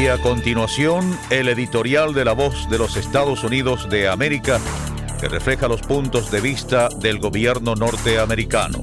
Y a continuación, el editorial de La Voz de los Estados Unidos de América, que refleja los puntos de vista del gobierno norteamericano.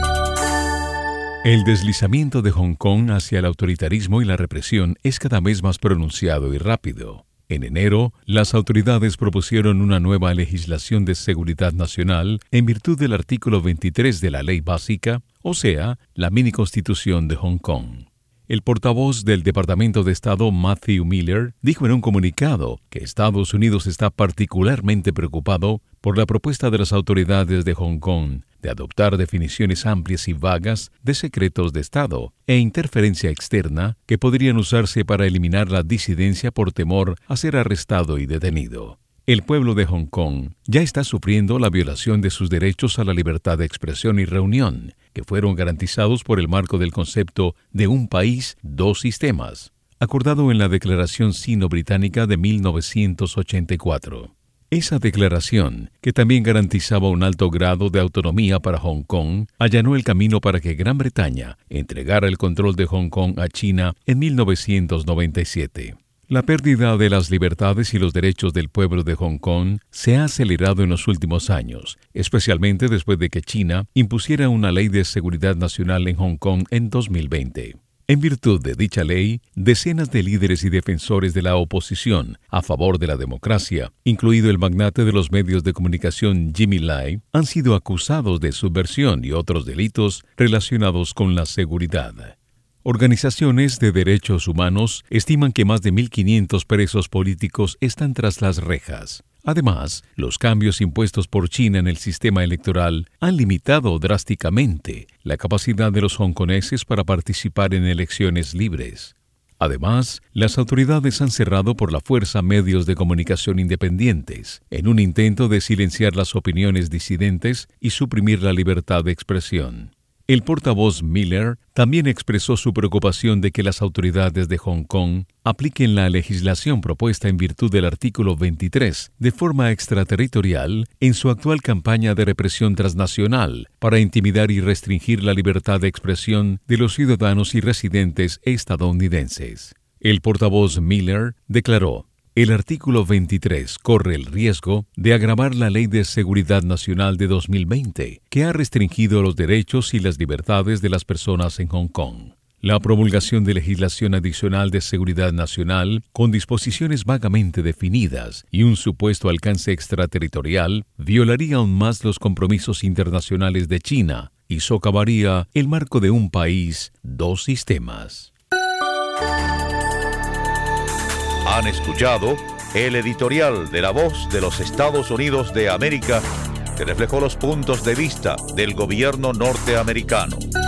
El deslizamiento de Hong Kong hacia el autoritarismo y la represión es cada vez más pronunciado y rápido. En enero, las autoridades propusieron una nueva legislación de seguridad nacional en virtud del artículo 23 de la Ley Básica, o sea, la mini constitución de Hong Kong. El portavoz del Departamento de Estado, Matthew Miller, dijo en un comunicado que Estados Unidos está particularmente preocupado por la propuesta de las autoridades de Hong Kong de adoptar definiciones amplias y vagas de secretos de Estado e interferencia externa que podrían usarse para eliminar la disidencia por temor a ser arrestado y detenido. El pueblo de Hong Kong ya está sufriendo la violación de sus derechos a la libertad de expresión y reunión, que fueron garantizados por el marco del concepto de un país, dos sistemas, acordado en la Declaración Sino-Británica de 1984. Esa declaración, que también garantizaba un alto grado de autonomía para Hong Kong, allanó el camino para que Gran Bretaña entregara el control de Hong Kong a China en 1997. La pérdida de las libertades y los derechos del pueblo de Hong Kong se ha acelerado en los últimos años, especialmente después de que China impusiera una ley de seguridad nacional en Hong Kong en 2020. En virtud de dicha ley, decenas de líderes y defensores de la oposición a favor de la democracia, incluido el magnate de los medios de comunicación Jimmy Lai, han sido acusados de subversión y otros delitos relacionados con la seguridad. Organizaciones de derechos humanos estiman que más de 1.500 presos políticos están tras las rejas. Además, los cambios impuestos por China en el sistema electoral han limitado drásticamente la capacidad de los hongkoneses para participar en elecciones libres. Además, las autoridades han cerrado por la fuerza medios de comunicación independientes, en un intento de silenciar las opiniones disidentes y suprimir la libertad de expresión. El portavoz Miller también expresó su preocupación de que las autoridades de Hong Kong apliquen la legislación propuesta en virtud del artículo 23 de forma extraterritorial en su actual campaña de represión transnacional para intimidar y restringir la libertad de expresión de los ciudadanos y residentes estadounidenses. El portavoz Miller declaró: el artículo 23 corre el riesgo de agravar la Ley de Seguridad Nacional de 2020, que ha restringido los derechos y las libertades de las personas en Hong Kong. La promulgación de legislación adicional de seguridad nacional, con disposiciones vagamente definidas y un supuesto alcance extraterritorial, violaría aún más los compromisos internacionales de China y socavaría el marco de un país, dos sistemas. Han escuchado el editorial de La Voz de los Estados Unidos de América, que reflejó los puntos de vista del gobierno norteamericano.